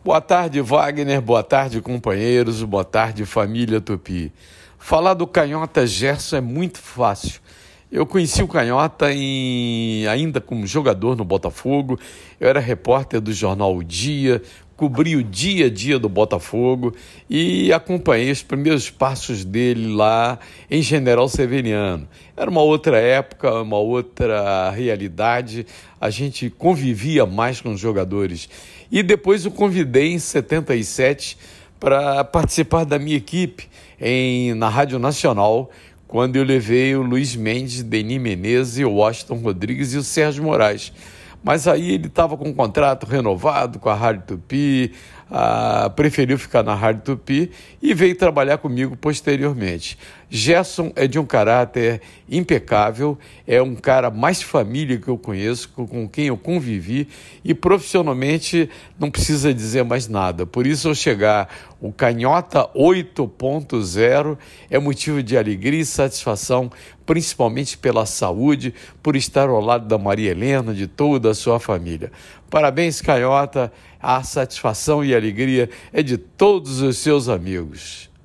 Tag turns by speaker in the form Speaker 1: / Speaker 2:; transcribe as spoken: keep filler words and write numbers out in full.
Speaker 1: Boa tarde, Wagner. Boa tarde, companheiros. Boa tarde, família Tupi. Falar do Canhota Gerson é muito fácil. Eu conheci o Canhota em, ainda como jogador no Botafogo. Eu era repórter do jornal O Dia, cobri o dia a dia do Botafogo e acompanhei os primeiros passos dele lá em General Severiano. Era uma outra época, uma outra realidade. A gente convivia mais com os jogadores. E depois o convidei em setenta e sete para participar da minha equipe em, na Rádio Nacional, quando eu levei o Luiz Mendes, Denis Menezes, o Washington Rodrigues e o Sérgio Moraes. Mas aí ele estava com um contrato renovado com a Rádio Tupi, ah, preferiu ficar na Rádio Tupi e veio trabalhar comigo posteriormente. Gerson é de um caráter impecável, é um cara mais família que eu conheço, com quem eu convivi, e profissionalmente não precisa dizer mais nada. Por isso, ao chegar o Canhota oito ponto zero, é motivo de alegria e satisfação, principalmente pela saúde, por estar ao lado da Maria Helena, de toda a sua família. Parabéns, Canhota, a satisfação e a alegria é de todos os seus amigos.